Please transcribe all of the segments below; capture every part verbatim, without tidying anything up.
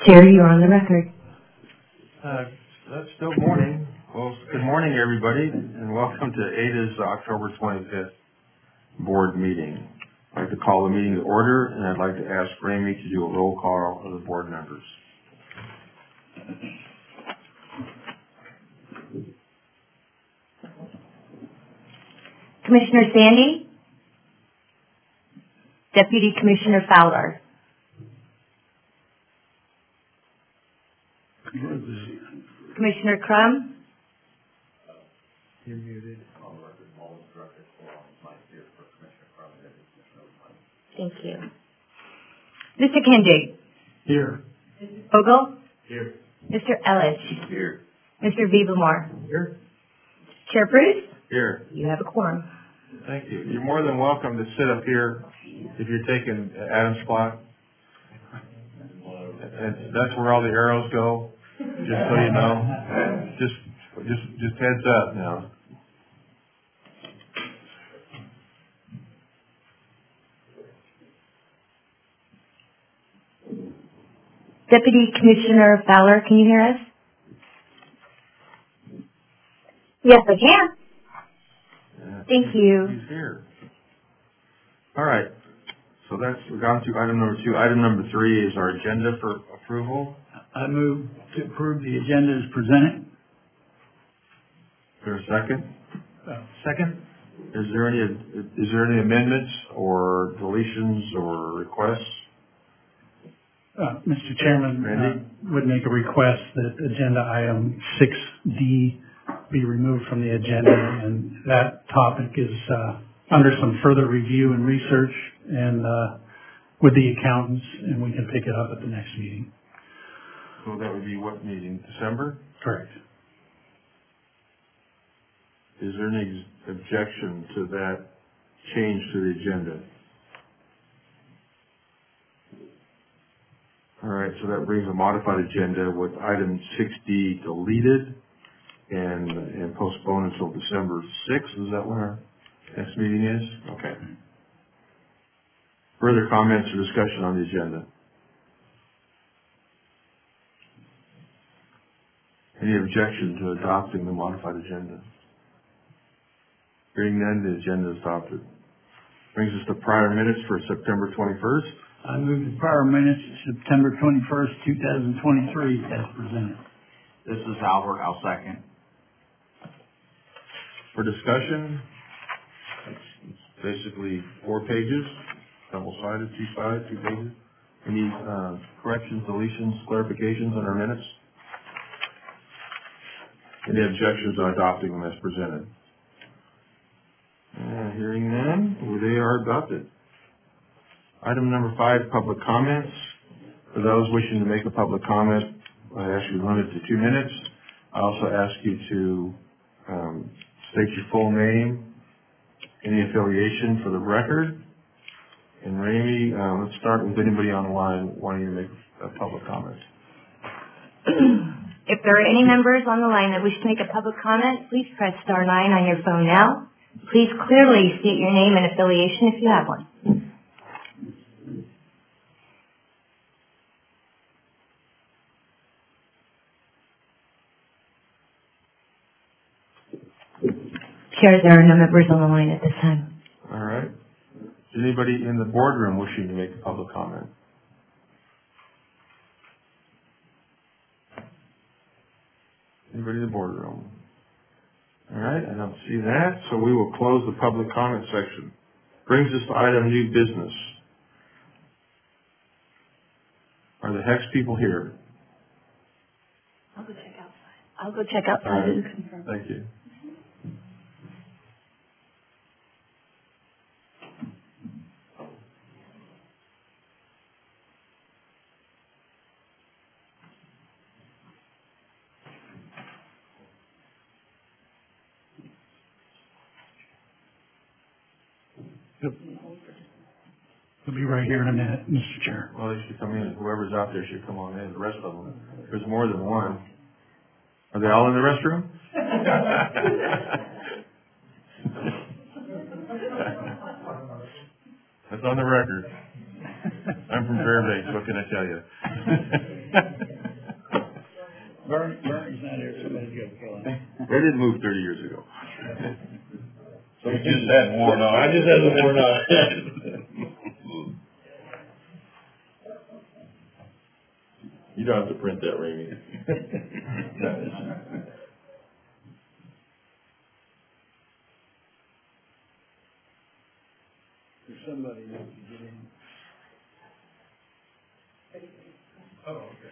Chair, you are on the record. Uh, that's still morning. Well, good morning, everybody, and welcome to A D A's October twenty-fifth board meeting. I'd like to call the meeting to order, and I'd like to ask Ramey to do a roll call of the board members. Commissioner Sandy? Deputy Commissioner Fowler? Commissioner Crum? You're muted. Thank you. Mister Kendig? Here. Mister Vogel? Here. Mister Elledge? Here. Mister Vivamore? Here. Chair Bruce? Here. You have a quorum. Thank you. You're more than welcome to sit up here if you're taking Adam's spot. And that's where all the arrows go, just so you know. Just, just, just heads up now. Deputy Commissioner Fowler, can you hear us? Yes, I can. Yeah, Thank he's, you. He's here. All right. So that's, we've gone to item number two. Item number three is our agenda for approval. I move to approve the agenda as presented. Is there a second? Uh, second. Is there any, is there any amendments or deletions or requests? Uh, Mister Chairman, Randy? uh, would make a request that agenda item six D be removed from the agenda, and that topic is uh, under some further review and research and uh, with the accountants, and we can pick it up at the next meeting. So that would be what meeting? December? Correct. Is there any objection to that change to the agenda? All right, so that brings a modified agenda with item six D deleted and, and postponed until December sixth. Is that when our next meeting is? Okay. Further comments or discussion on the agenda? Any objection to adopting the modified agenda? Hearing none, the agenda is adopted. Brings us to prior minutes for September twenty-first. I move the prior minutes September twenty-first, two thousand twenty-three as presented. This is Albert. I'll second. For discussion, it's, it's basically four pages, double-sided, two-sided, two pages. Any uh, corrections, deletions, clarifications on our minutes? Any objections on adopting them as presented? Uh, hearing none, they are adopted. Item number five, public comments. For those wishing to make a public comment, I ask you to limit to two minutes. I also ask you to um, state your full name, any affiliation for the record. And Ramey, uh, let's start with anybody on the line wanting to make a public comment. If there are any members on the line that wish to make a public comment, please press star nine on your phone now. Please clearly state your name and affiliation if you have one. Chair, there are no members on the line at this time. All right. Is anybody in the boardroom wishing to make a public comment? Anybody in the boardroom? All right, I don't see that, so we will close the public comment section. Brings us to item new business. Are the Hex people here? I'll go check outside. I'll go check outside All right. and confirm. Thank you. Yep. He'll be right here in a minute, Mister Chair. Well, they should come in. Whoever's out there should come on in. The rest of them. There's more than one. Are they all in the restroom? That's on the record. I'm from Fairbanks. What can I tell you? Vern, Vern's not here, somebody's got to kill him. They didn't move thirty years ago. So it just hadn't worn off. I just hasn't worn off. You don't have to print that, Ramey. There's somebody who wants to get in. Oh, okay.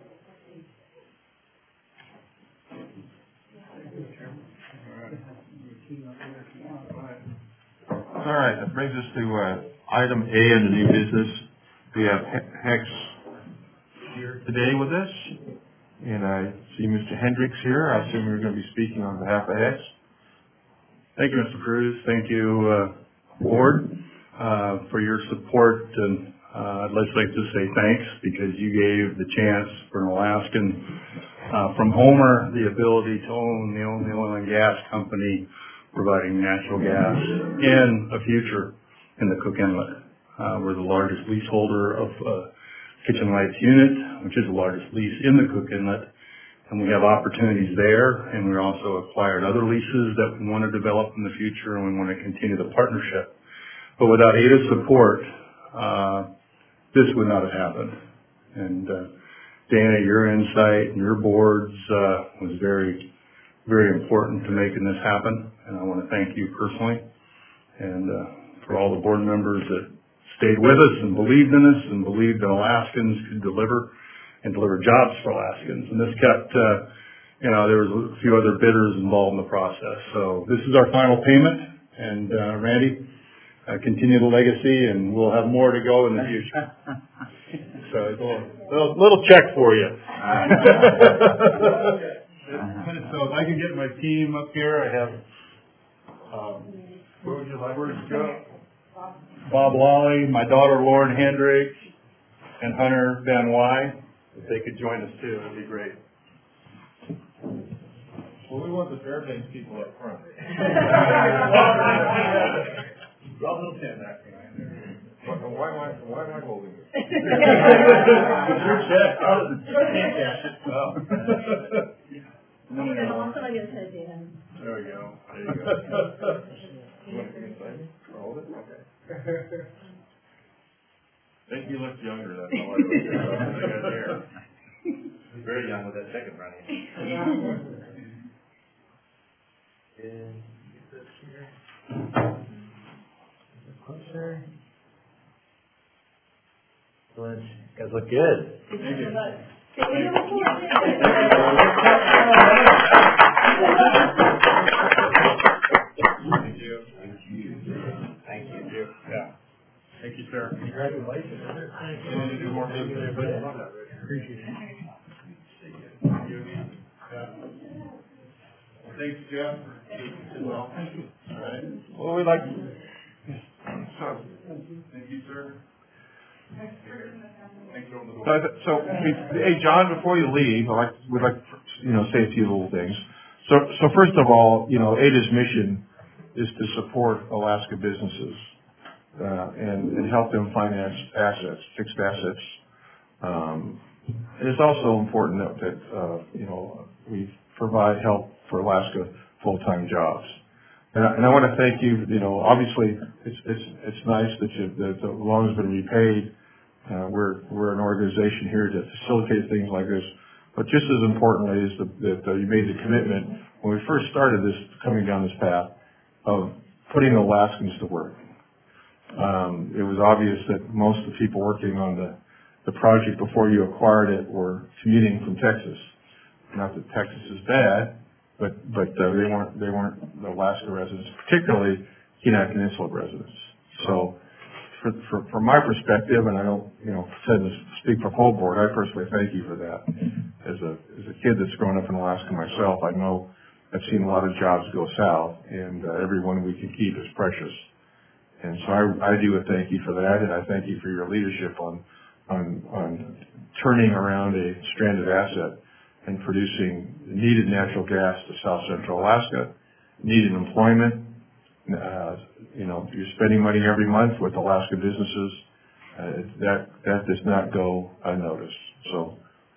All right, that brings us to uh, item A in the new business. We have Hex here today with us, and I see Mister Hendricks here. I assume you're going to be speaking on behalf of Hex. Thank you, Mister Cruz. Thank you, uh, Board, uh, for your support. And uh, I'd just like to say thanks because you gave the chance for an Alaskan uh, from Homer the ability to own the only oil and gas company providing natural gas in a future in the Cook Inlet. Uh, we're the largest leaseholder of uh, Kitchen Lights unit, which is the largest lease in the Cook Inlet. And we have opportunities there, and we also acquired other leases that we want to develop in the future, and we want to continue the partnership. But without A D A's support, uh, this would not have happened. And uh, Dana, your insight and your boards uh, was very, very important to making this happen, and I want to thank you personally. And uh, for all the board members that stayed with us and believed in us and believed that Alaskans could deliver and deliver jobs for Alaskans. And this kept, uh, you know, there was a few other bidders involved in the process. So this is our final payment. And, uh, Randy, uh, continue the legacy, and we'll have more to go in the future. So it's a little, little, little check for you. So if I can get my team up here, I have, um, where would you like to go? Bob Lawley, my daughter Lauren Hendricks, and Hunter Van Wy. If they could join us too, that'd be great. Well, we want the Fairbanks people up front. Rob will stand back behind there. Why, why, am I, why am I holding this? Your check. Oh, can't cash it. Oh. No, no, no. Somebody else said Dana. There we go. There you go. You want to come inside me? Or hold it? Okay. Think you look younger than I was. I got hair. Very young with that second running. Closer. Excellent. You guys look good. Thank you. Thank you. Thank you. Yeah. Thank you, sir. Congratulations. You want to do more business? Appreciate it. Yeah. Thanks, Jeff. Well, all right. Well, we'd like, so, Thank you, sir. Thanks over the So, I th- so, hey, John, before you leave, I'd like, we'd like, to, you know, say a few little things. So, so first of all, you know, A D A's mission is to support Alaska businesses, uh, and, and help them finance assets, fixed assets. Um, and it's also important that, that, uh, you know, we provide help for Alaska full-time jobs. And I, and I want to thank you, you know, obviously, it's, it's, it's nice that you, that the loan has been repaid. Uh, we're, we're an organization here to facilitate things like this. But just as importantly is the, that uh, you made the commitment when we first started this, coming down this path, of putting Alaskans to work. Um, it was obvious that most of the people working on the, the project before you acquired it were commuting from Texas. Not that Texas is bad, but, but uh, they weren't, they weren't Alaska residents, particularly Kenai Peninsula residents. So, For, for, from my perspective, and I don't, you know, pretend to speak for the whole board, I personally thank you for that. As a, as a kid that's grown up in Alaska myself, I know I've seen a lot of jobs go south, and uh, every one we can keep is precious. And so I, I do a thank you for that, and I thank you for your leadership on, on, on turning around a stranded asset and producing needed natural gas to South Central Alaska, needed employment. Uh, you know, you're spending money every month with Alaska businesses. Uh, that that does not go unnoticed. So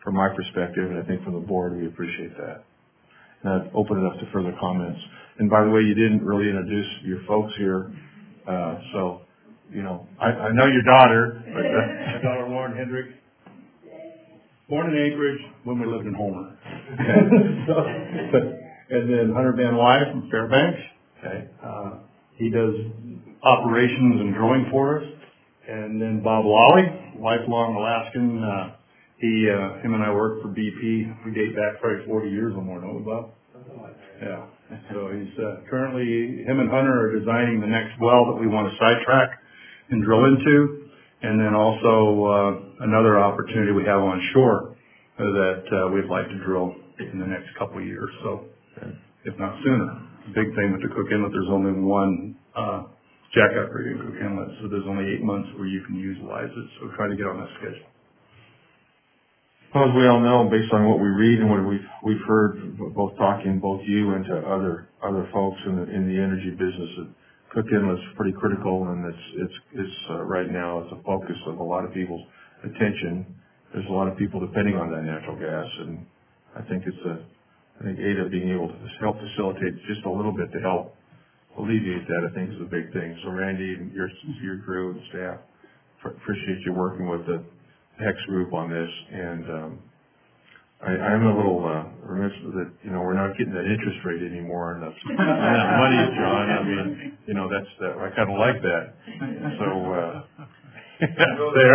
from my perspective, and I think from the board, we appreciate that. And I'd open it up to further comments. And by the way, you didn't really introduce your folks here, uh, so, you know, I, I know your daughter, but, uh, My daughter Lauren Hendricks, born in Anchorage when we lived in Homer. So, and then Hunter Van Wyk from Fairbanks. okay, Uh, he does operations and drilling for us. And then Bob Lawley, lifelong Alaskan. Uh, he, uh, him and I work for B P. We date back probably forty years or more, don't we, Bob? Yeah. So he's uh, currently, him and Hunter are designing the next well that we want to sidetrack and drill into. And then also uh, another opportunity we have on shore uh, that uh, we'd like to drill in the next couple of years. So, if not sooner. Big thing with the Cook Inlet, there's only one uh, jackup rig in Cook Inlet, so there's only eight months where you can utilize it. So try to get on that schedule. well, as we all know, based on what we read and what we've, we've heard, both talking, both you and to other, other folks in the, in the energy business, that Cook Inlet's pretty critical, and it's, it's, it's, uh, right now, it's a focus of a lot of people's attention. There's a lot of people depending on that natural gas, and I think it's a, I think Ada being able to help facilitate just a little bit to help alleviate that, I think is a big thing. So Randy and your, your crew and staff, appreciate you working with the Hex group on this, and, um, I, I'm a little, uh, remiss that, you know, we're not getting that interest rate anymore, and that's, that money, John, I mean, you know, that's, that, I kinda like that. So, uh, go there.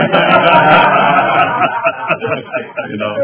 You know.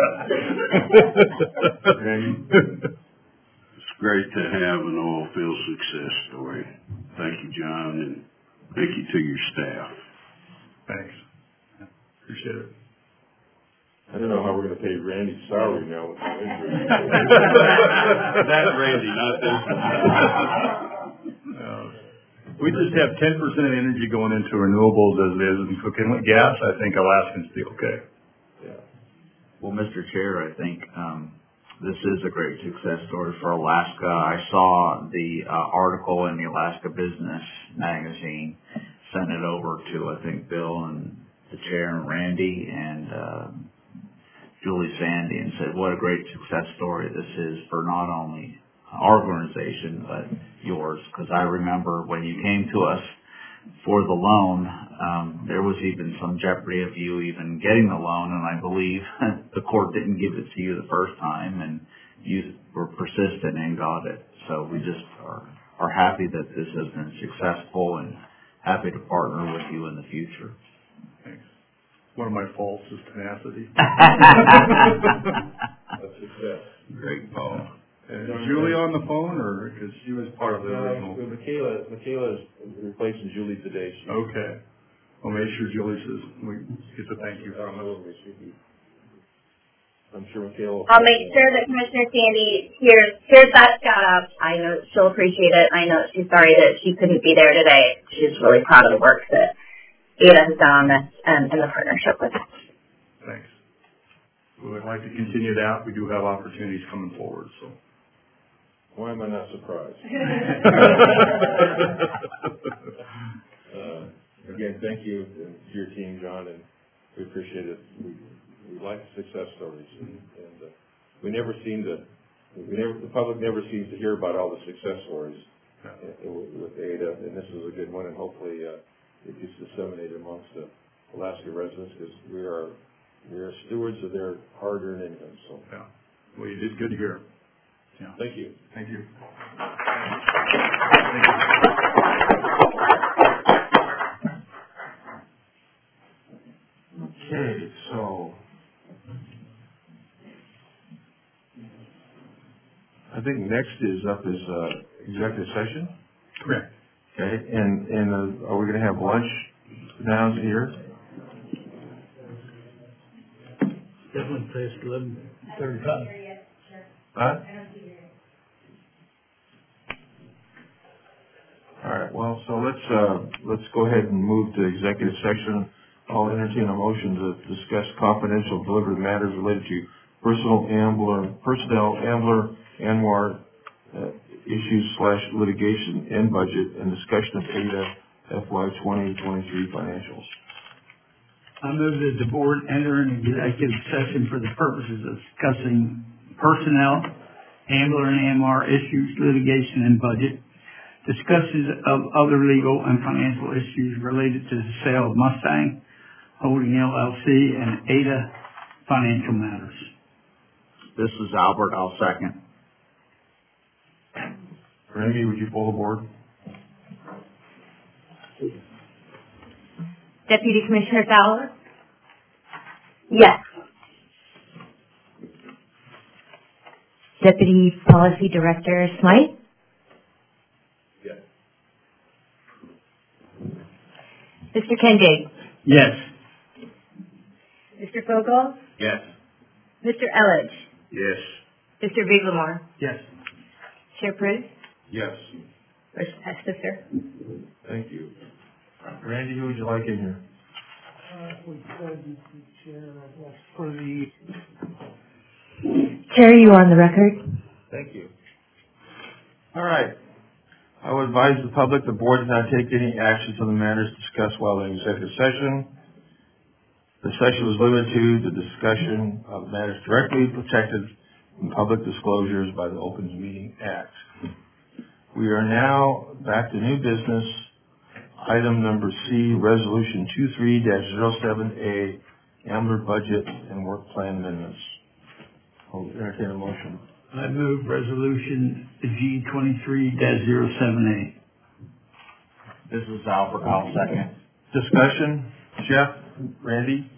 It's great to have an oil field success story. Thank you, John, and thank you to your staff. Thanks. Appreciate it. I don't know how we're gonna pay Randy's salary now with the injury. That Randy, not this one. Uh, we just have ten percent energy going into renewables as it is in Cook Inlet gas. I think Alaskans be okay. Yeah. Well, Mister Chair, I think um, this is a great success story for Alaska. I saw the uh, article in the Alaska Business magazine, sent it over to, I think, Bill and the chair and Randy and uh, Julie Sandy, and said, what a great success story this is for not only our organization, but yours. Because I remember when you came to us for the loan, um, there was even some jeopardy of you even getting the loan, and I believe the court didn't give it to you the first time, and you were persistent and got it. So we just are, are happy that this has been successful and happy to partner with you in the future. Thanks. One of my faults is tenacity. That's success. Great, Paul. And is Julie on the phone, or because she was part of the original? No, Michaela, Michaela is replacing Julie today. She, Okay. Well, make sure Julie says we get a thank you from us. I'm sure Michaela. I'll make sure that Commissioner Sandy hears, hears that shout out. I know she'll appreciate it. I know she's sorry that she couldn't be there today. She's really proud of the work that Ada has done on this and, and the partnership with us. Thanks. We would like to continue that. We do have opportunities coming forward, so. Why am I not surprised? uh, again, thank you to your team, John, and we appreciate it. We, we like success stories, and, and uh, we never seem to, we never, the public never seems to hear about all the success stories uh, with Ada, and this is a good one, and hopefully uh, it gets disseminated amongst the Alaska residents, because we are we are stewards of their hard-earned income. So, yeah, well, you did good here. Yeah. Thank you. Thank you. Okay, so I think next is up is uh, executive session. Correct. Okay, and and uh, are we going to have lunch now here? Definitely placed eleven thirty-five. Huh? All right. Well, so let's uh, let's go ahead and move to executive session. I'll entertain a motion to discuss confidential delivered matters related to personal ambler, personnel, ambler, ANWR uh, issues slash litigation and budget, and discussion of A D A F Y twenty twenty-three financials. I move that the board enter an executive session for the purposes of discussing personnel, Ambler and A M R issues, litigation, and budget, discussions of other legal and financial issues related to the sale of Mustang Holding L L C and Ada financial matters. This is Albert. I'll second. Randy, would you pull the board? Deputy Commissioner Fowler? Yes. Deputy Policy Director Smythe? Yes. Mister Kendig? Yes. Mister Fogel? Yes. Mister Elledge? Yes. Mister Viglamore? Yes. Chair Prue? Yes. Motion passes, sir. Thank you. Randy, who would you like in here? For the Chair, you are on the record. Thank you. All right. I would advise the public the board does not take any actions on the matters discussed while in executive session. The session was limited to the discussion of matters directly protected from public disclosures by the Open Meeting Act. We are now back to new business. Item number C, Resolution twenty-three dash zero seven A, Ambler Budget and Work Plan Amendments. I'll entertain a motion. I move resolution G twenty-three dash zero seven A. This is Albert. I'll second. Discussion? Jeff? Randy?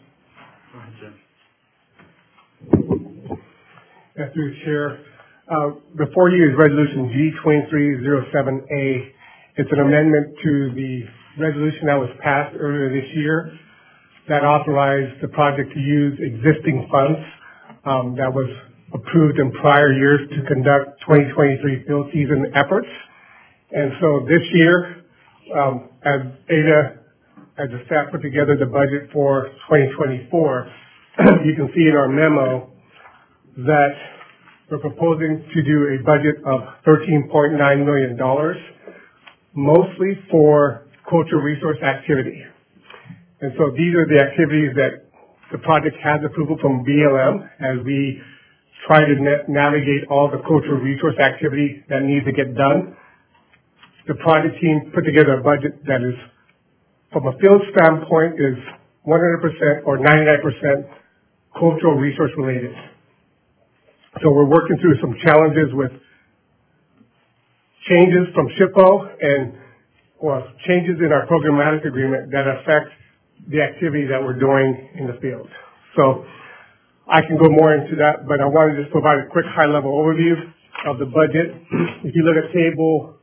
Yes, through the Chair. Uh, before you is Resolution G twenty-three zero seven A. It's an amendment to the resolution that was passed earlier this year that authorized the project to use existing funds um, that was approved in prior years to conduct twenty twenty-three field season efforts. And so this year, um, as Ada, as the staff put together the budget for twenty twenty-four, you can see in our memo that we're proposing to do a budget of thirteen point nine million dollars, mostly for cultural resource activity. And so these are the activities that the project has approval from B L M as we try to na- navigate all the cultural resource activity that needs to get done. The project team put together a budget that is, from a field standpoint, is one hundred percent or ninety-nine percent cultural resource related. So we're working through some challenges with changes from SHPO and or changes in our programmatic agreement that affect the activity that we're doing in the field. So I can go more into that, but I want to just provide a quick high-level overview of the budget. If you look at table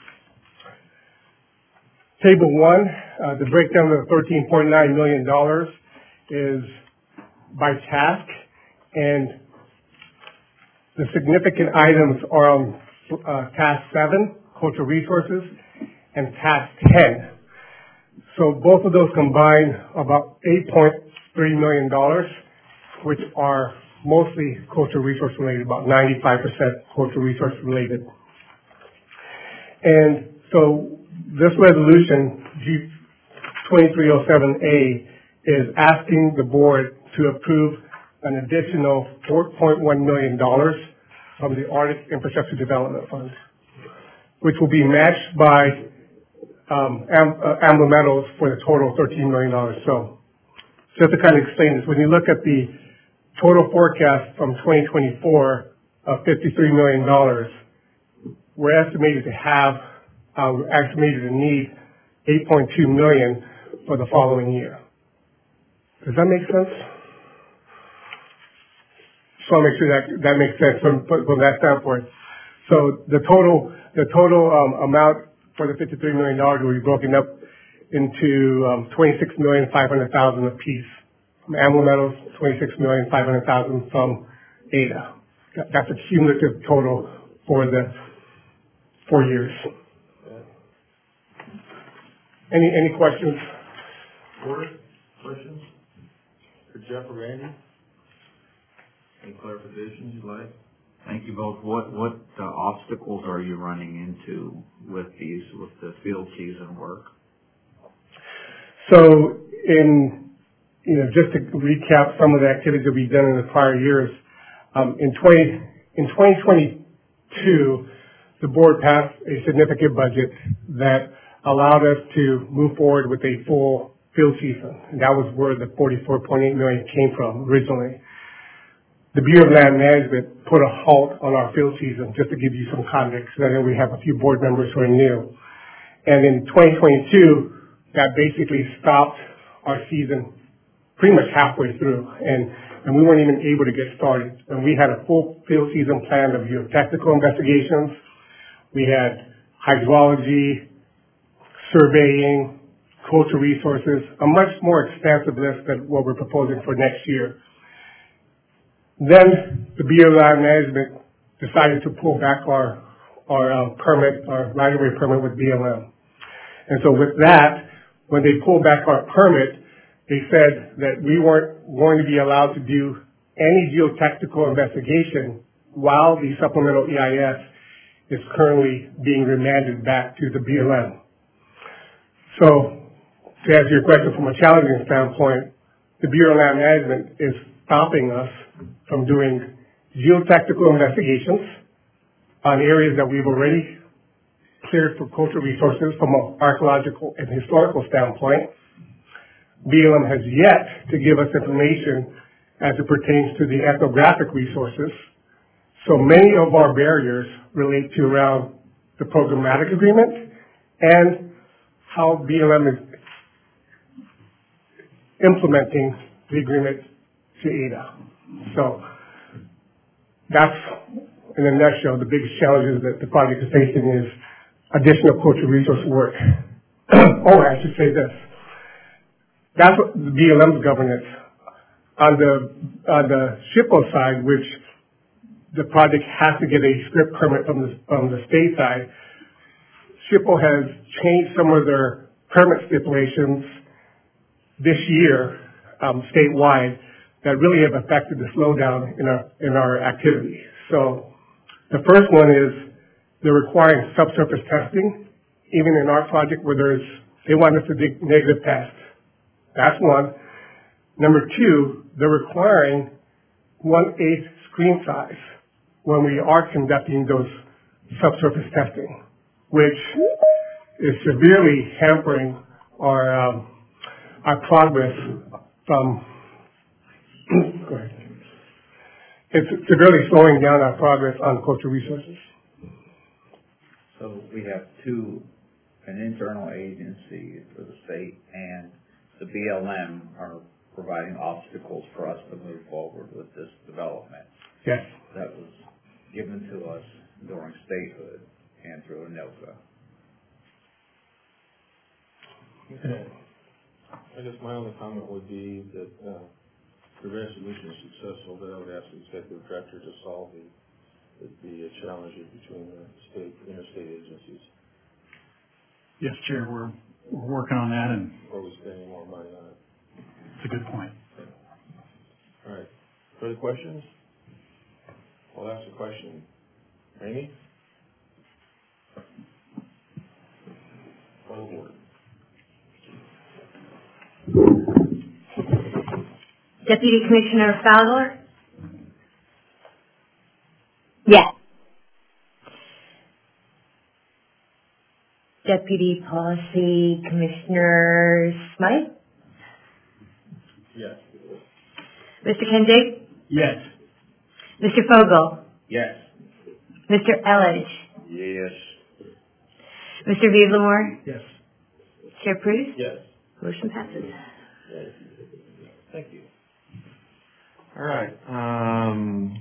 table one, uh, the breakdown of the thirteen point nine million dollars is by task, and the significant items are on uh, task seven, cultural resources, and task ten. So both of those combine about eight point three million dollars, which are mostly cultural resource related, about ninety-five percent cultural resource related. And so this resolution, G twenty-three oh seven A, is asking the board to approve an additional four point one million dollars from the Arctic Infrastructure Development Fund, which will be matched by um, Am- uh, Ambler Metals for the total thirteen million dollars. So just to kind of explain this, when you look at the total forecast from twenty twenty-four of fifty-three million dollars, we're estimated to have, uh, we're estimated to need eight point two million dollars for the following year. Does that make sense? Just want to make sure that that makes sense from, from that standpoint. So the total, the total um, amount for the fifty-three million dollars will be broken up into um, twenty-six million five hundred thousand dollars apiece from Ambler Metals, twenty-six million five hundred thousand dollars from Ada. That's a cumulative total for the four years. Any any questions? Board, questions? For Jeff or Randy? Any clarifications you'd like? Thank you both. What what uh, obstacles are you running into with these with the field season work? So in you know, just to recap some of the activities that we've done in the prior years, um, in twenty, in twenty twenty-two, the board passed a significant budget that allowed us to move forward with a full field season. And that was where the forty-four point eight million came from originally. The Bureau of Land Management put a halt on our field season, just to give you some context. I know we have a few board members who are new. And in twenty twenty-two, that basically stopped our season pretty much halfway through, and, and we weren't even able to get started. And we had a full field season plan of geotechnical investigations. We had hydrology, surveying, cultural resources, a much more expansive list than what we're proposing for next year. Then the Bureau of Land Management decided to pull back our, our uh, permit, our right-of-way permit with B L M. And so with that, when they pulled back our permit, they said that we weren't going to be allowed to do any geotechnical investigation while the supplemental E I S is currently being remanded back to the B L M. So, to answer your question from a challenging standpoint, the Bureau of Land Management is stopping us from doing geotechnical investigations on areas that we've already cleared for cultural resources from an archaeological and historical standpoint. B L M has yet to give us information as it pertains to the ethnographic resources. So many of our barriers relate to around the programmatic agreement and how B L M is implementing the agreement to A D A. So that's, in a nutshell, the biggest challenges that the project is facing is additional cultural resource work. Or I should say this. That's what the B L M's governance. On the, on the SHPO side, which the project has to get a script permit from the, from the state side, SHPO has changed some of their permit stipulations this year, um, statewide, that really have affected the slowdown in our, in our activity. So the first one is they're requiring subsurface testing, even in our project where there's, they want us to do negative tests. That's one. Number two, they're requiring one-eighth screen size when we are conducting those subsurface testing, which is severely hampering our, um, our progress from, go ahead. It's severely slowing down our progress on cultural resources. So we have two, an internal agency for the state and the B L M are providing obstacles for us to move forward with this development. Yes. That was given to us during statehood and through ANILCA. Okay. I guess my only comment would be that uh, the resolution is successful, but I would ask the executive director to solve the, the challenges between the state, interstate agencies. Yes, Chair, we're, we're working on that, and Or we spending more money on it. it's a good point. All right. Further questions? I'll ask the question. Amy? Call the board. Deputy Commissioner Fowler? Yes. Deputy Policy Commissioner Smythe? Yes. Mister Kendig? Yes. Mister Fogel? Yes. Mister Elledge? Yes. Mister Viedlemore? Yes. Chair Pruse? Yes. Motion passes. Thank you. All right. Um,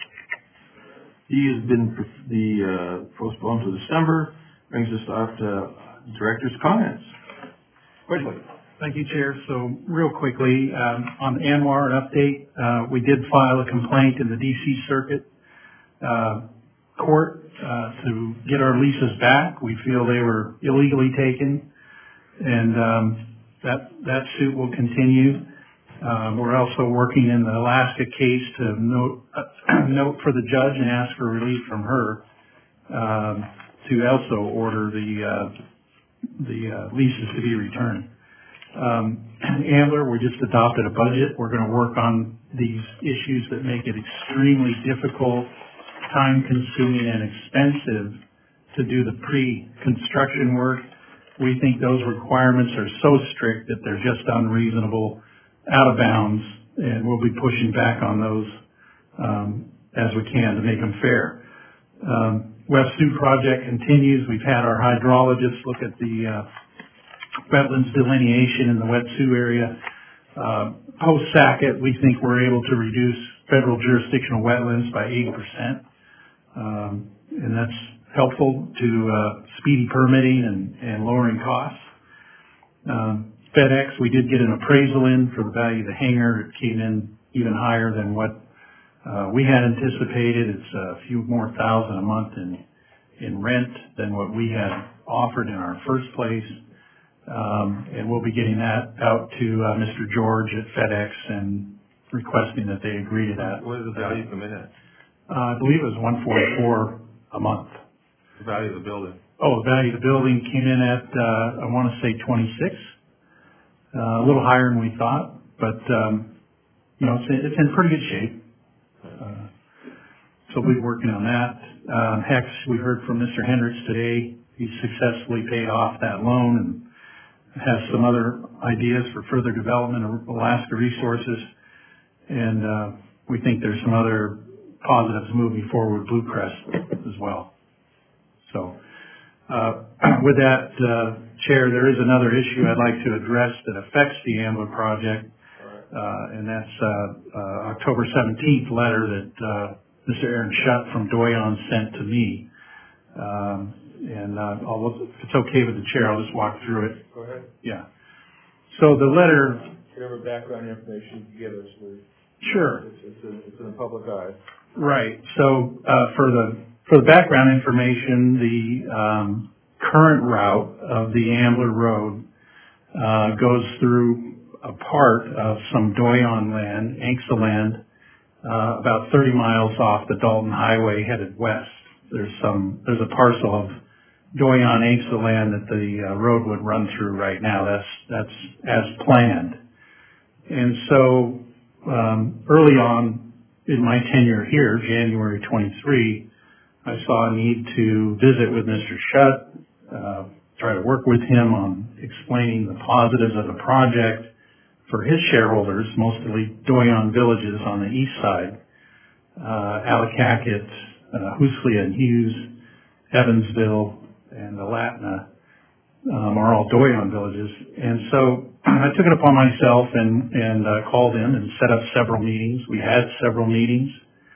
D has been the uh, postponed to December. Brings us up to director's comments. Quickly. Thank you, Chair. So real quickly, um, on ANWR, an update, uh, we did file a complaint in the D C Circuit uh, Court uh, to get our leases back. We feel they were illegally taken, and um, that, that suit will continue. Uh, we're also working in the Alaska case to note, uh, note for the judge and ask for relief from her um, to also order the uh, the uh, leases to be returned. Um, Ambler, we just adopted a budget. We're going to work on these issues that make it extremely difficult, time-consuming, and expensive to do the pre-construction work. We think those requirements are so strict that they're just unreasonable, out of bounds, and we'll be pushing back on those um, as we can to make them fair. Um, West Sioux project continues. We've had our hydrologists look at the uh, wetlands delineation in the West Sioux area. Uh, Post-Sackett, we think we're able to reduce federal jurisdictional wetlands by eighty percent, um, and that's helpful to uh, speedy permitting and, and lowering costs. Um, FedEx, we did get an appraisal in for the value of the hangar. It came in even higher than what uh, we had anticipated. It's a few more thousand a month in in rent than what we had offered in our first place. Um, and we'll be getting that out to uh, Mister George at FedEx and requesting that they agree to that. What is the value come in at? Uh, I believe it was one forty-four a month. The value of the building? Oh, the value of the building came in at, uh, I want to say twenty-six. Uh, a little higher than we thought, but, um, you know, it's in, it's in pretty good shape. Uh, so we'll be working on that. Um, Hex, we heard from Mister Hendricks today. He successfully paid off that loan and has some other ideas for further development of Alaska Resources. And, uh, we think there's some other positives moving forward with Blue Crest as well. So, uh, with that, uh, Chair, there is another issue I'd like to address that affects the Ambler project, uh, and that's uh, uh, October seventeenth letter that uh, Mister Aaron Schutt from Doyon sent to me. Um, and uh, I'll, if it's okay with the Chair, I'll just walk through it. Go ahead. Yeah. So the letter... Whatever background information you give us, we Sure. It's, it's, in, it's in the public eye. Right. So uh, for the for the background information, the um, current route of the Ambler Road uh, goes through a part of some Doyon land, Anxa land, uh, about thirty miles off the Dalton Highway headed west. There's some there's a parcel of Doyon Anxa land that the uh, road would run through right now. That's that's as planned. And so um, early on in my tenure here, January twenty-three, I saw a need to visit with Mister Schutt, uh, try to work with him on explaining the positives of the project for his shareholders, mostly Doyon villages on the east side, uh, Allakaket, uh, Hoosley and Hughes, Evansville, and Alatna um, are all Doyon villages. And so I took it upon myself and, and uh, called in and set up several meetings. We had several meetings.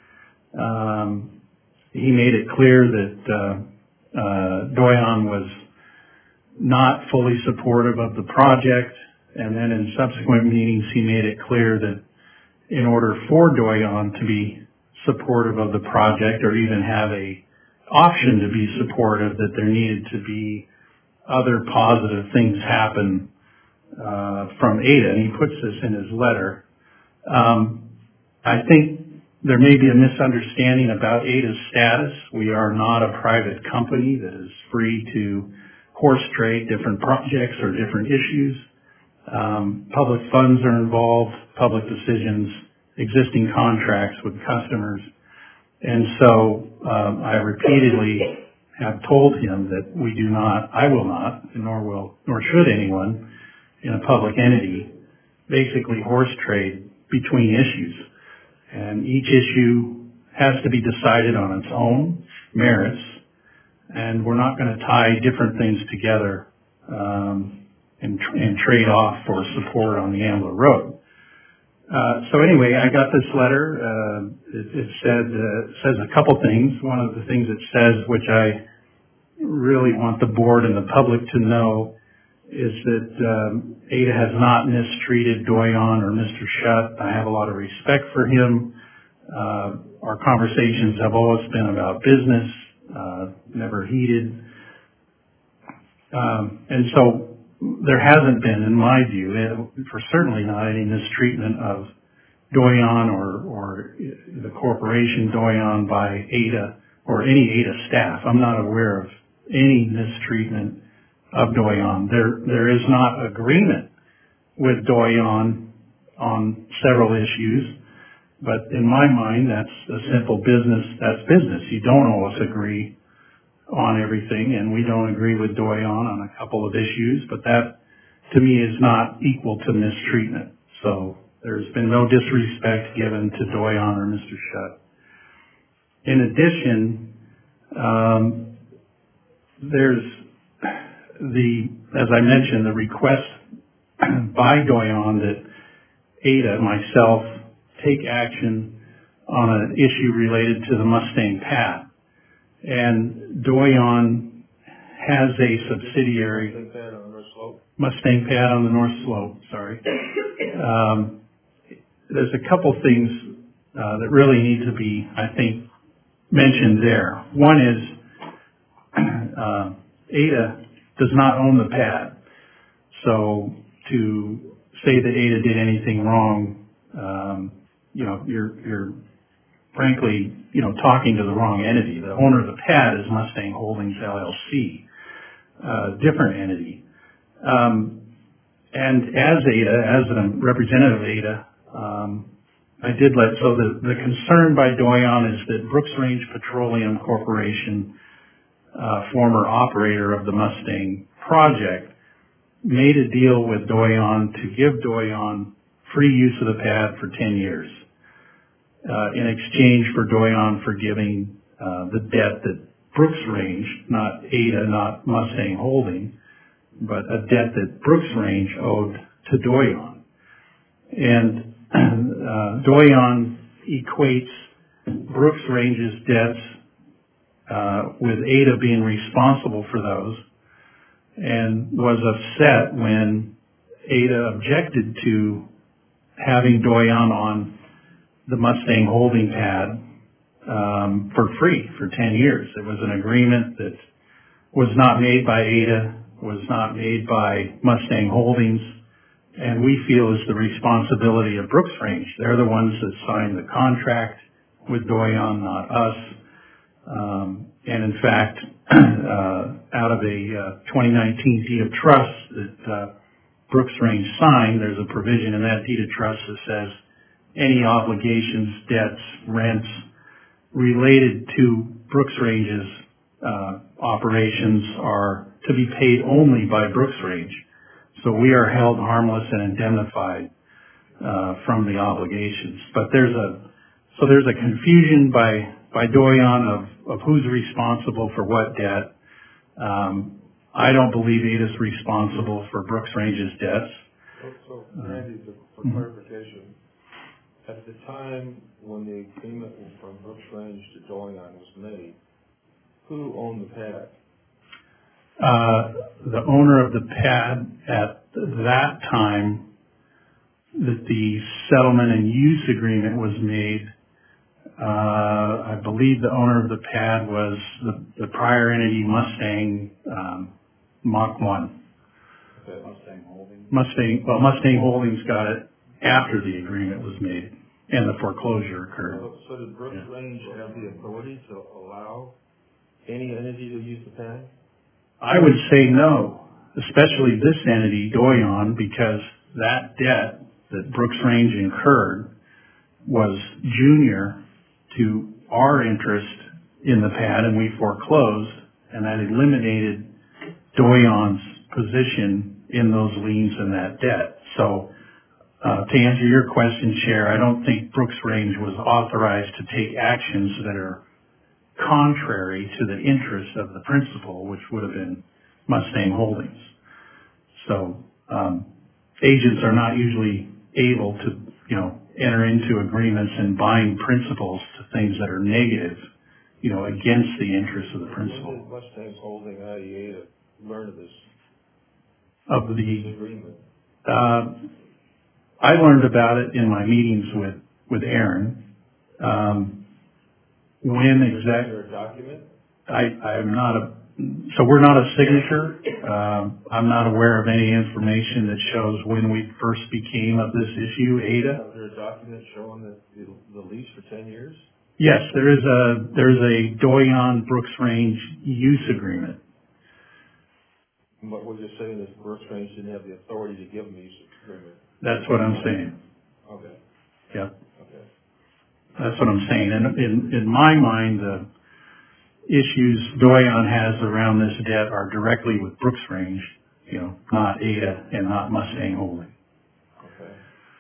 Um, he made it clear that uh, uh, Doyon was not fully supportive of the project. And then in subsequent meetings, he made it clear that in order for Doyon to be supportive of the project or even have a option to be supportive, that there needed to be other positive things happen uh, from Ada, and he puts this in his letter. Um, I think there may be a misunderstanding about Ada's status. We are not a private company that is free to horse trade different projects or different issues. Um, public funds are involved, public decisions, existing contracts with customers. And so um, I repeatedly have told him that we do not, I will not, nor will, nor should anyone in a public entity basically horse trade between issues. And each issue has to be decided on its own merits, and we're not going to tie different things together um, and, tr- and trade off for support on the Ambler Road. Uh, so anyway, I got this letter. Uh, it, it said uh, says a couple things. One of the things it says, which I really want the board and the public to know, is that um, Ada has not mistreated Doyon or Mister Schutt. I have a lot of respect for him. Uh, our conversations have always been about business, uh, never heated. Um, and so there hasn't been, in my view, for certainly not any mistreatment of Doyon or, or the corporation Doyon by Ada or any Ada staff. I'm not aware of any mistreatment of Doyon. There, there is not agreement with Doyon on several issues, but in my mind, that's a simple business, that's business. You don't always agree on everything, and we don't agree with Doyon on a couple of issues, but that, to me, is not equal to mistreatment. So there's been no disrespect given to Doyon or Mister Shutt. In addition, um, there's the, as I mentioned, the request by Doyon that Ada, myself, take action on an issue related to the Mustang pad. And Doyon has a subsidiary, Mustang pad on the North Slope. Mustang pad on the North Slope, sorry. Um, there's a couple things uh, that really need to be, I think, mentioned there. One is uh, Ada does not own the pad. So to say that Ada did anything wrong, um, you know, you're, you're frankly, you know, talking to the wrong entity. The owner of the pad is Mustang Holdings L L C, a different entity. Um, and as Ada, as a representative of Ada, um, I did let, so the, the concern by Doyon is that Brooks Range Petroleum Corporation, uh, former operator of the Mustang project, made a deal with Doyon to give Doyon free use of the pad for ten years. Uh, in exchange for Doyon forgiving uh, the debt that Brooks Range, not Ada, not Mustang Holding, but a debt that Brooks Range owed to Doyon. And uh, Doyon equates Brooks Range's debts uh, with Ada being responsible for those, and was upset when Ada objected to having Doyon on the Mustang Holding pad um, for free for ten years. It was an agreement that was not made by Ada, was not made by Mustang Holdings, and we feel is the responsibility of Brooks Range. They're the ones that signed the contract with Doyon, not us. Um, and in fact, uh, out of a uh, twenty nineteen deed of trust that uh, Brooks Range signed, there's a provision in that deed of trust that says any obligations, debts, rents related to Brooks Range's uh, operations are to be paid only by Brooks Range. So we are held harmless and indemnified uh, from the obligations. But there's a so there's a confusion by by Doyon of, of who's responsible for what debt. Um, I don't believe Ada's responsible for Brooks Range's debts. So, so Randy, for, for Mhm. clarification, at the time when the agreement from Brooks Range to Doyon was made, who owned the pad? Uh, the owner of the pad at that time that the settlement and use agreement was made, uh, I believe the owner of the pad was the, the prior entity Mustang, um, Mach one. Okay. Mustang Holdings. Mustang, well, Mustang Holdings got it after the agreement was made and the foreclosure occurred. So, so did Brooks Yeah. Range have the authority to allow any entity to use the pad? I would say no, especially this entity, Doyon, because that debt that Brooks Range incurred was junior to our interest in the pad, and we foreclosed, and that eliminated Doyon's position in those liens and that debt. So uh, to answer your question, Chair, I don't think Brooks Range was authorized to take actions that are contrary to the interest of the principal, which would have been Mustang Holdings. So um, agents are not usually able to, you know, enter into agreements and bind principals to things that are negative, you know, against the interests of the principal. When did Mustang Holding I E A learn of this Of the, agreement? uh, I learned about it in my meetings with with Aaron. Um, when Is exactly? there a document? I, I'm not a, so we're not a signature. Um, I'm not aware of any information that shows when we first became of this issue, Ada. Is there a document showing that the, the lease for ten years? Yes, there is a, there's a Doyon Brooks Range use agreement. But what you're saying is Brooks Range didn't have the authority to give them use agreement. That's what I'm saying. Okay, Yeah, okay. that's what I'm saying. And in, in my mind, the issues Doyon has around this debt are directly with Brooks Range, you know, not Ada and not Mustang Holding. Okay.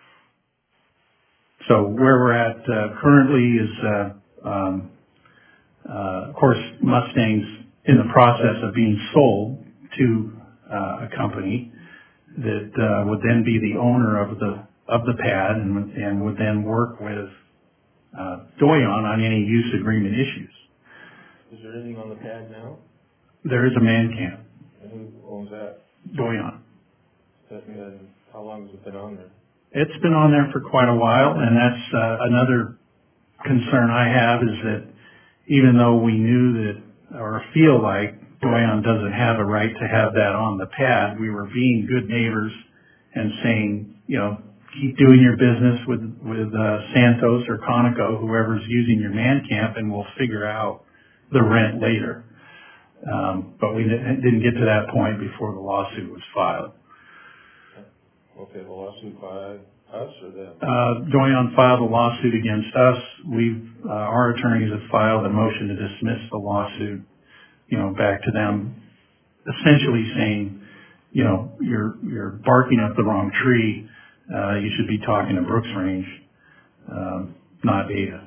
So where we're at uh, currently is, uh, um, uh, of course, Mustang's in the process of being sold to uh, a company that uh, would then be the owner of the of the pad and, and would then work with uh, Doyon on any use agreement issues. Is there anything on the pad now? There is a man camp, And who owns that? Doyon. That- And how long has it been on there? It's been on there for quite a while, and that's uh, another concern I have is that even though we knew that or feel like Doyon doesn't have a right to have that on the pad, we were being good neighbors and saying, you know, keep doing your business with with uh, Santos or Conoco, whoever's using your man camp, and we'll figure out the rent later. Um, but we didn't didn't get to that point before the lawsuit was filed. Okay, the lawsuit by us or them? Uh, Doyon filed a lawsuit against us. We've, uh, our attorneys have filed a motion to dismiss the lawsuit, you know, back to them, essentially saying, you know, you're, you're barking up the wrong tree. Uh, you should be talking to Brooks Range, um, not Ada.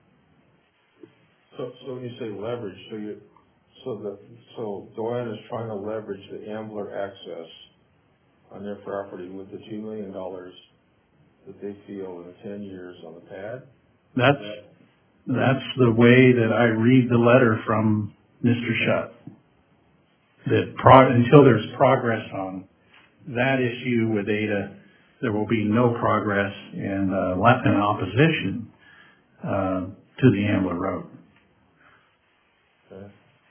So, so when you say leverage, so you, so the, so Doyon is trying to leverage the Ambler access on their property with the two million dollars that they feel in the ten years on the pad? That's, that's the way that I read the letter from Mister Shutt. That pro, until there's progress on that issue with Ada, there will be no progress in, uh, left in opposition, uh, to the Ambler Road. Okay.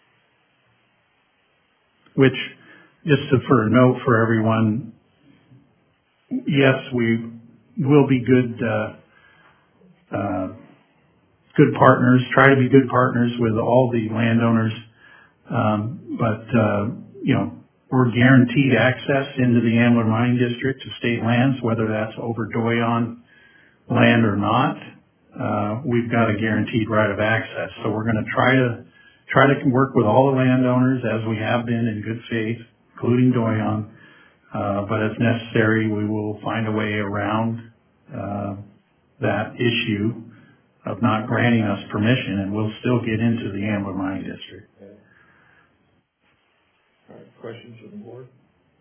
Which, just to, for a note for everyone, yes, we will be good, uh, uh, good partners, try to be good partners with all the landowners, um, but, uh, you know, we're guaranteed access into the Ambler Mining District to state lands, whether that's over Doyon land or not. Uh, we've got a guaranteed right of access, so we're going to try to try to work with all the landowners as we have been in good faith, including Doyon. Uh, but if necessary, we will find a way around uh, that issue of not granting us permission, and we'll still get into the Ambler Mining District. Okay. All right, questions from the board?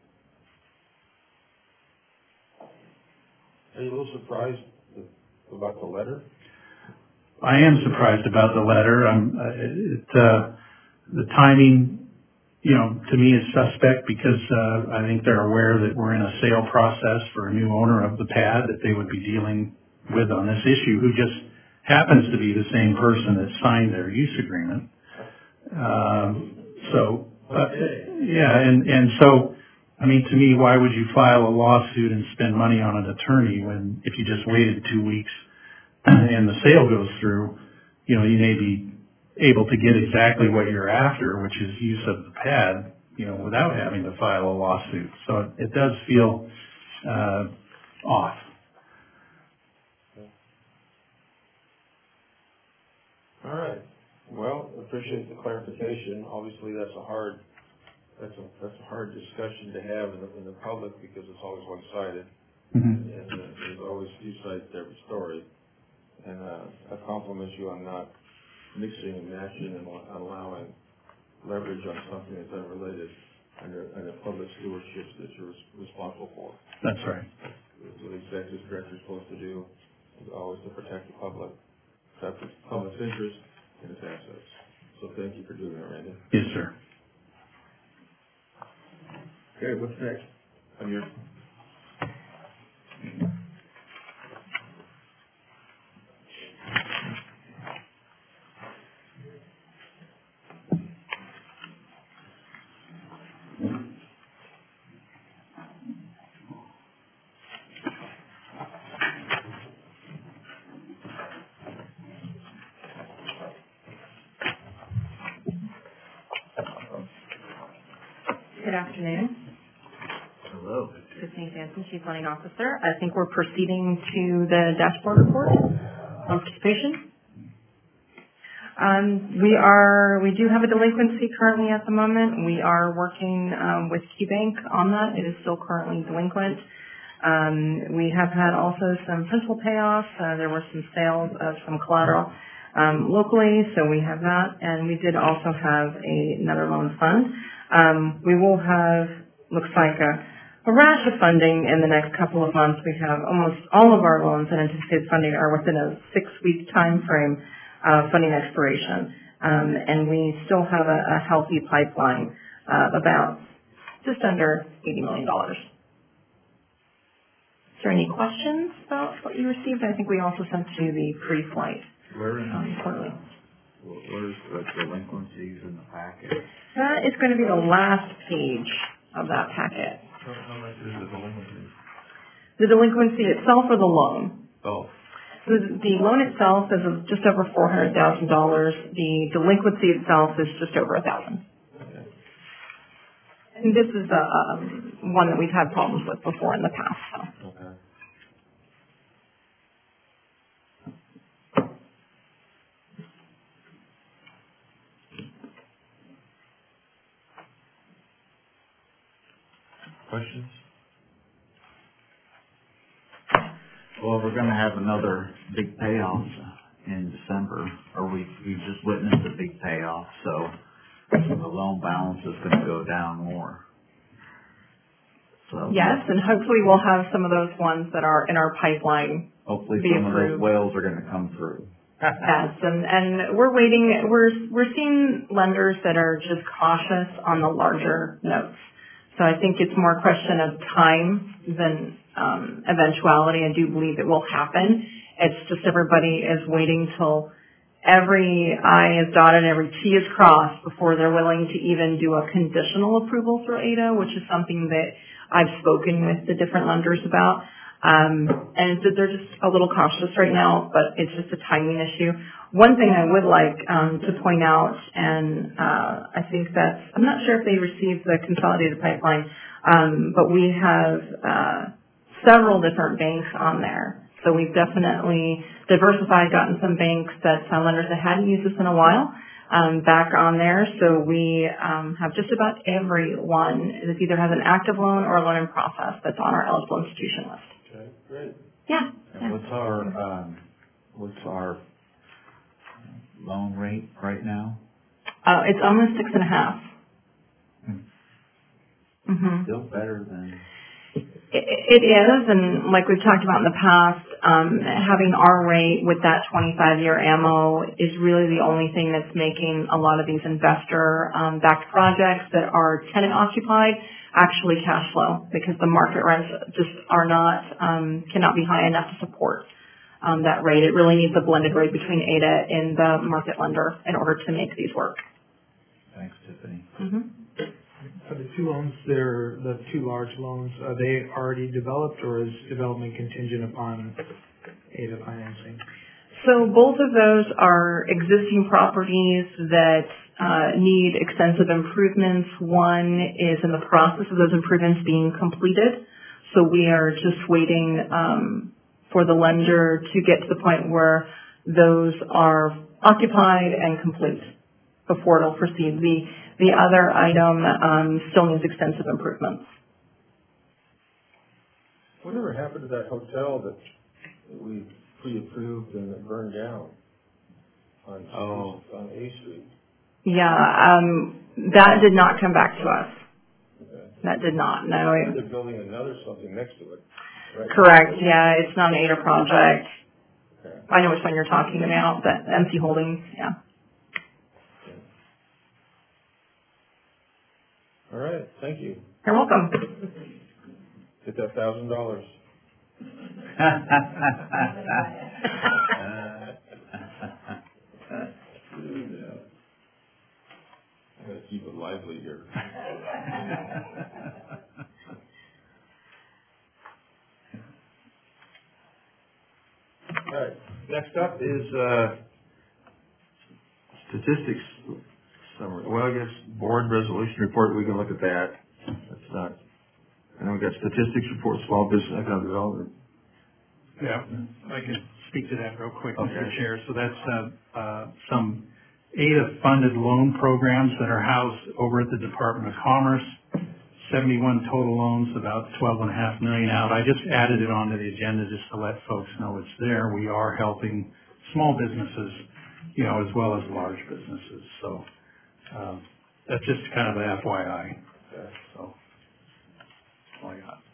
Are you a little surprised about the letter? I am surprised about the letter. I'm, uh, it, uh, the timing, you know, to me is suspect because, uh, I think they're aware that we're in a sale process for a new owner of the pad that they would be dealing with on this issue, who just happens to be the same person that signed their use agreement. Um, so, uh, yeah, and, and so, I mean, to me, why would you file a lawsuit and spend money on an attorney when, if you just waited two weeks and the sale goes through, you know, you may be able to get exactly what you're after, which is use of the pad, you know, without having to file a lawsuit. So it, it does feel, uh, off. All right. Well, appreciate the clarification. Obviously, that's a hard, that's a, that's a hard discussion to have in the, in the public because it's always one-sided. Mm-hmm. And uh, there's always two sides to every story. And uh, I compliment you on not mixing and matching and allowing leverage on something that's unrelated under, under public stewardship that you're responsible for. That's right. That's what the executive director is supposed to do, is always to protect the public, protect the public's interest and its assets. So thank you for doing that, Randy. Yes, sir. Okay, what's next on your? Good afternoon. Hello. Tiffany Sampson, Chief Lending Officer. I think we're proceeding to the dashboard report on participation. Um, we are, we do have a delinquency currently at the moment. We are working um, with KeyBank on that. It is still currently delinquent. Um, we have had also some principal payoffs. Uh, there were some sales of some collateral um, locally, so we have that. And we did also have a, another loan fund. Um, we will have, looks like a, a rash of funding in the next couple of months. We have almost all of our loans and anticipated funding are within a six-week time frame of funding expiration. Um, and we still have a, a healthy pipeline uh, about just under eighty million dollars. Is there any questions about what you received? I think we also sent you the pre-flight Where in, um, quarterly. where's the delinquencies in the packet? That is going to be the last page of that packet. How how much is the delinquency? The delinquency itself or the loan? Oh, The, the loan itself is of just over four hundred thousand dollars. The delinquency itself is just over a thousand. okay. And this is the um, one that we've had problems with before in the past. So. Okay. Questions? Well, we're gonna have another big payoff in December, or we, we just witnessed a big payoff, so the loan balance is gonna go down more. So. Yes, and hopefully we'll have some of those ones that are in our pipeline. Hopefully be some of those approved. whales are gonna come through. Yes, and, and we're waiting, we're, we're seeing lenders that are just cautious on the larger notes. So I think it's more a question of time than um, eventuality. I do believe it will happen. It's just everybody is waiting till every I is dotted and every T is crossed before they're willing to even do a conditional approval through A D A, which is something that I've spoken with the different lenders about. Um, and so they're just a little cautious right now, but it's just a timing issue. One thing I would like um, to point out, and uh, I think that's, I'm not sure if they received the consolidated pipeline, um, but we have uh, several different banks on there. So we've definitely diversified, gotten some banks that uh, lenders that hadn't used this in a while um, back on there. So we um, have just about every one that either has an active loan or a loan in process that's on our eligible institution list. Okay, great. Yeah. And what's our, um, what's our loan rate right now? Uh, it's almost six and a half. Mm-hmm. Still better than. It, it is, and like we've talked about in the past, um, having our rate with that twenty-five year ammo is really the only thing that's making a lot of these investor um, backed projects that are tenant occupied actually cash flow, because the market rents just are not, um, cannot be high enough to support um, that rate. It really needs a blended rate between A D A and the market lender in order to make these work. Thanks, Tiffany. Mm-hmm. Are the two loans, they're the two large loans, are they already developed, or is development contingent upon A D A financing? So both of those are existing properties that uh, need extensive improvements. One is in the process of those improvements being completed. So we are just waiting um, for the lender to get to the point where those are occupied and complete before it'll proceed. The, the other item um, still needs extensive improvements. Whatever happened to that hotel that we pre-approved and it burned down on, Oh. on A Street? Yeah, um, that did not come back to us. Okay. That did not, no. It, They're building another something next to it, right? correct, yeah, it's not an A D A project. Okay. I know which one you're talking about, but M C Holdings, yeah. All right, thank you. You're welcome. Get that thousand dollars. I'm gonna keep it lively here. All right, next up is, uh, statistics summary. Well, I guess board resolution report, we can look at that. That's not, and then we've got statistics report, small business economic development. Yeah, I can speak to that real quick, Okay. Mister Chair. So that's, uh, uh, some A D A-funded loan programs that are housed over at the Department of Commerce. seventy-one total loans, about twelve and a half million out. I just added it onto the agenda just to let folks know it's there. We are helping small businesses, you know, as well as large businesses. So, uh, that's just kind of an F Y I. So, that's all I got.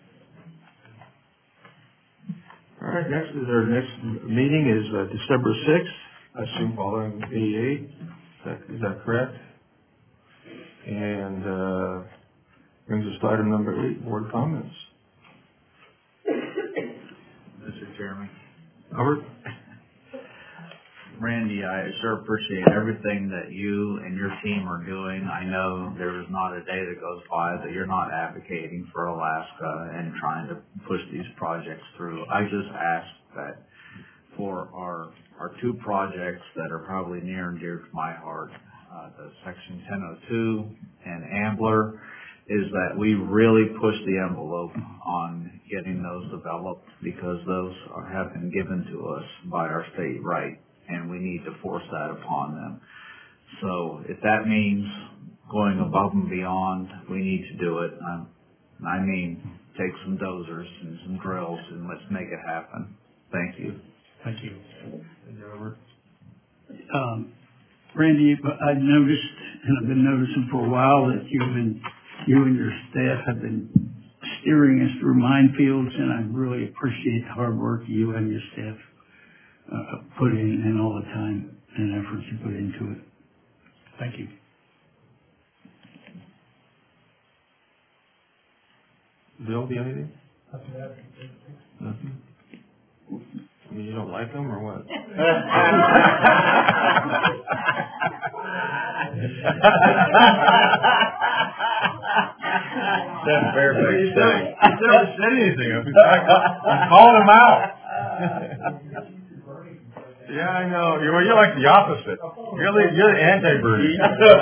All right, next is our next meeting is uh, December sixth, I assume following eighty-eight. Is that, is that correct? And, uh, brings us to item number eight, board comments. Mister Chairman. Albert? Randy, I sure appreciate everything that you and your team are doing. I know there is not a day that goes by that you're not advocating for Alaska and trying to push these projects through. I just ask that for our our two projects that are probably near and dear to my heart, uh, the Section ten oh two and Ambler, is that we really push the envelope on getting those developed, because those are, have been given to us by our state right, and we need to force that upon them. So if that means going above and beyond, we need to do it. Um, I mean, take some dozers and some drills and let's make it happen. Thank you. Thank you. Um, Randy, I noticed, and I've been noticing for a while, that you've been, you and your staff have been steering us through minefields, and I really appreciate the hard work you and your staff uh, put in, and all the time and efforts you put into it. Thank you. Bill, do you have anything? Nothing? I mean, you don't like them or what? That's Fairfax thing. He's never said anything. I'm calling him out. Yeah, I know. You're, you're like the opposite. You're the, you're the anti-Bernie.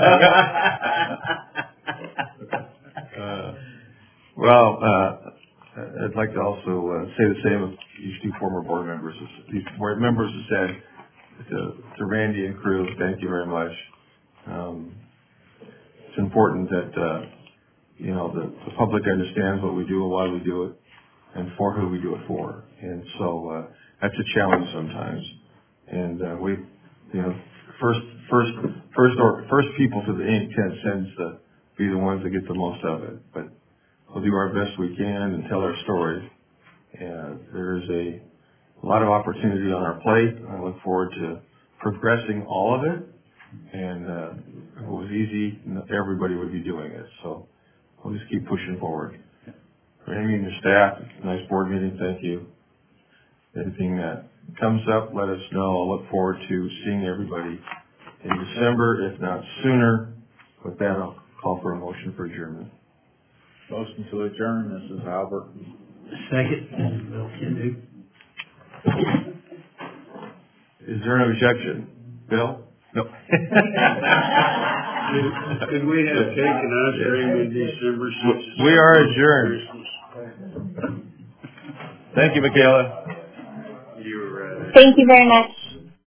uh, well, uh, I'd like to also uh, say the same of these two former board members. These board members have said to, to Randy and crew, thank you very much. Um, it's important that, uh, you know, the, the public understands what we do and why we do it and for who we do it for. And so, uh, that's a challenge sometimes. And, uh, we, you know, first, first, first or, first people to the ink tends to be the ones that get the most of it. But we'll do our best we can and tell our story. And there's a, a lot of opportunity on our plate. I look forward to progressing all of it. And, uh, if it was easy, everybody would be doing it. So we'll just keep pushing forward. Randy and your staff, nice board meeting. Thank you. Anything that comes up, let us know. I'll look forward to seeing everybody in December, if not sooner. With that, I'll call for a motion for adjournment. Motion to adjourn, Missus Albert. Second, Bill Kendu. Is there an objection? Bill? No. Could we have cake and ice cream in December? We are adjourned. Thank you, Michaela. You were right. Thank you very much.